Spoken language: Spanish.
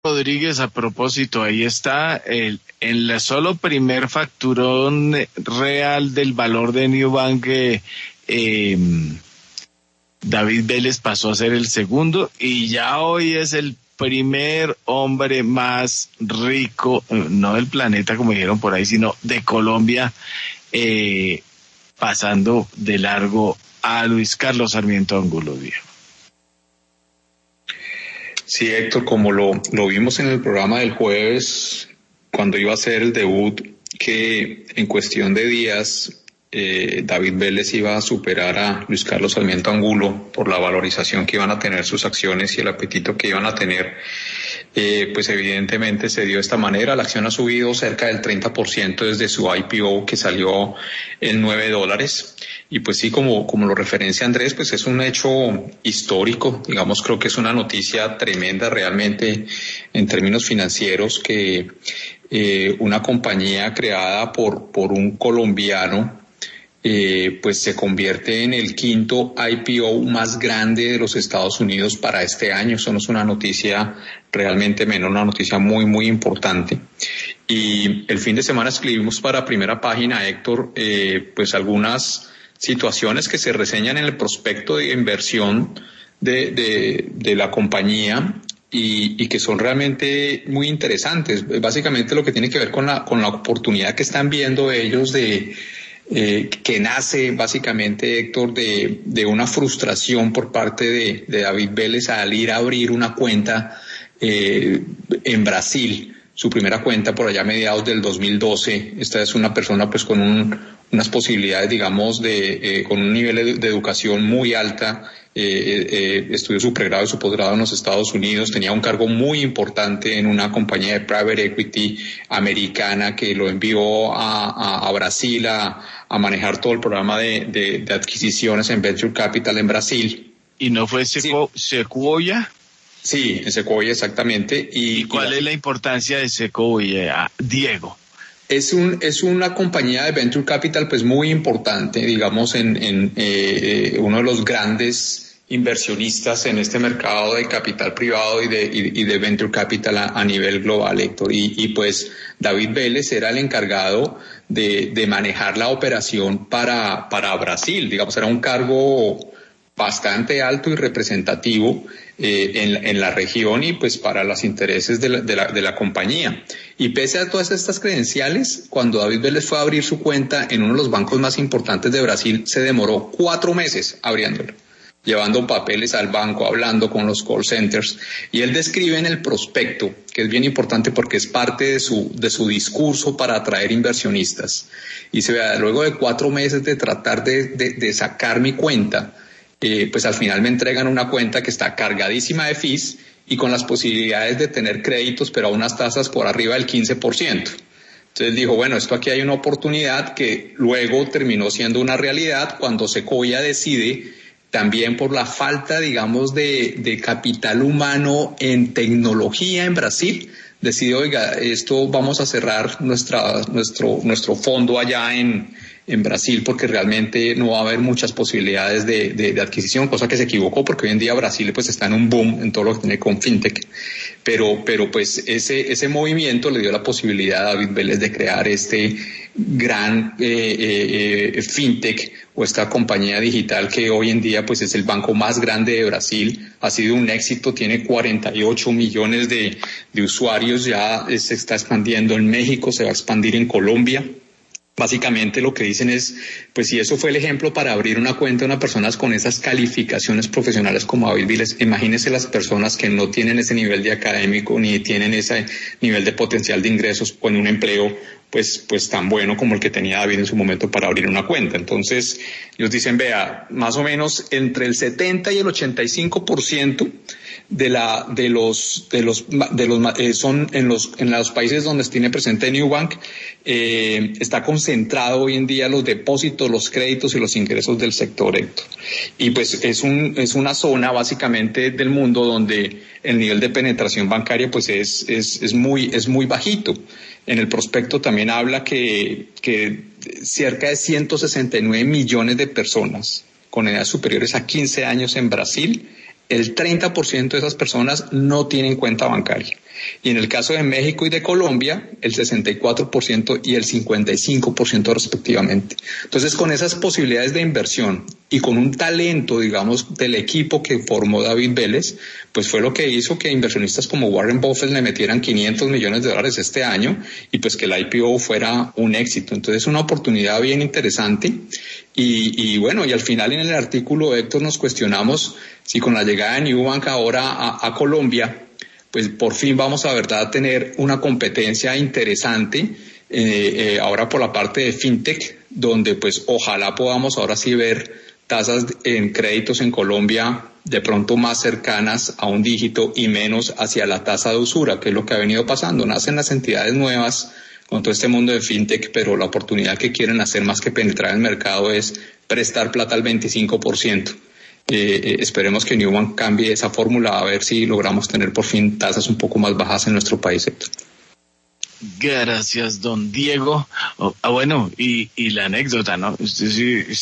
Rodríguez, a propósito, ahí está en la solo primer facturón real del valor de Nubank. David Vélez pasó a ser el segundo y ya hoy es el primer hombre más rico, no del planeta como dijeron por ahí, sino de Colombia, pasando de largo a Luis Carlos Sarmiento Angulo, Diego. Sí, Héctor, como lo vimos en el programa del jueves, cuando iba a ser el debut, que en cuestión de días David Vélez iba a superar a Luis Carlos Sarmiento Angulo por la valorización que iban a tener sus acciones y el apetito que iban a tener, pues evidentemente se dio de esta manera. La acción ha subido cerca del 30% desde su IPO, que salió en $9. Y pues sí, como lo referencia Andrés, pues es un hecho histórico, digamos, creo que es una noticia tremenda realmente en términos financieros que una compañía creada por un colombiano pues se convierte en el quinto IPO más grande de los Estados Unidos para este año. Eso no es una noticia realmente menor, una noticia muy, muy importante. Y el fin de semana escribimos para Primera Página, Héctor, pues algunas situaciones que se reseñan en el prospecto de inversión de la compañía y que son realmente muy interesantes. Básicamente lo que tiene que ver con la oportunidad que están viendo ellos que nace básicamente, Héctor, de una frustración por parte de David Vélez al ir a abrir una cuenta en Brasil, su primera cuenta por allá a mediados del 2012. Esta es una persona pues con unas posibilidades, digamos, con un nivel de educación muy alta. Estudió su pregrado y su posgrado en los Estados Unidos, tenía un cargo muy importante en una compañía de private equity americana que lo envió a Brasil a manejar todo el programa de adquisiciones en Venture Capital en Brasil. ¿Y no fue Sequoia? Sí, en Sequoia exactamente. ¿Y cuál es la importancia de Sequoia, Diego? Es una compañía de Venture Capital pues muy importante, digamos, en uno de los grandes inversionistas en este mercado de capital privado y de Venture Capital a nivel global, Héctor. Y pues David Vélez era el encargado de manejar la operación para Brasil, digamos, era un cargo bastante alto y representativo en la región y pues para los intereses de la compañía. Y pese a todas estas credenciales, cuando David Vélez fue a abrir su cuenta en uno de los bancos más importantes de Brasil, se demoró 4 meses abriéndolo, llevando papeles al banco, hablando con los call centers. Y él describe en el prospecto, que es bien importante porque es parte de su discurso para atraer inversionistas. Y se vea, luego de 4 meses de tratar de sacar mi cuenta, pues al final me entregan una cuenta que está cargadísima de fees y con las posibilidades de tener créditos, pero a unas tasas por arriba del 15%. Entonces dijo, bueno, esto aquí hay una oportunidad que luego terminó siendo una realidad cuando Sequoia decide, también por la falta, digamos, de capital humano en tecnología en Brasil, decide, oiga, esto vamos a cerrar nuestro fondo allá en Brasil porque realmente no va a haber muchas posibilidades de adquisición, cosa que se equivocó porque hoy en día Brasil pues está en un boom en todo lo que tiene con fintech, pero pues ese movimiento le dio la posibilidad a David Vélez de crear este gran fintech o esta compañía digital que hoy en día pues es el banco más grande de Brasil, ha sido un éxito, tiene 48 millones de usuarios, ya se está expandiendo en México, se va a expandir en Colombia. Básicamente lo que dicen es, pues si eso fue el ejemplo para abrir una cuenta de unas personas con esas calificaciones profesionales como David Vélez, imagínense las personas que no tienen ese nivel de académico ni tienen ese nivel de potencial de ingresos con un empleo pues tan bueno como el que tenía David en su momento para abrir una cuenta. Entonces ellos dicen, vea, más o menos entre el 70 y el 85% son en los países donde tiene presente Nubank, está concentrado hoy en día los depósitos, los créditos y los ingresos del sector, Héctor. Y pues es una zona básicamente del mundo donde el nivel de penetración bancaria pues es muy bajito. En el prospecto también habla que cerca de 169 millones de personas con edades superiores a 15 años en Brasil, el 30% de esas personas no tienen cuenta bancaria. Y en el caso de México y de Colombia, el 64% y el 55% respectivamente. Entonces, con esas posibilidades de inversión y con un talento, digamos, del equipo que formó David Vélez, pues fue lo que hizo que inversionistas como Warren Buffett le metieran $500 millones este año y pues que el IPO fuera un éxito. Entonces, una oportunidad bien interesante. Y bueno, y al final en el artículo, Héctor, nos cuestionamos si con la llegada de Nubank ahora a Colombia, pues por fin vamos a verdad tener una competencia interesante ahora por la parte de fintech, donde pues ojalá podamos ahora sí ver tasas en créditos en Colombia de pronto más cercanas a un dígito y menos hacia la tasa de usura, que es lo que ha venido pasando. Nacen las entidades nuevas con todo este mundo de fintech, pero la oportunidad que quieren hacer más que penetrar el mercado es prestar plata al 25%. Esperemos que Nubank cambie esa fórmula a ver si logramos tener por fin tasas un poco más bajas en nuestro país, Héctor. Gracias, don Diego. Bueno, y la anécdota, ¿no? Usted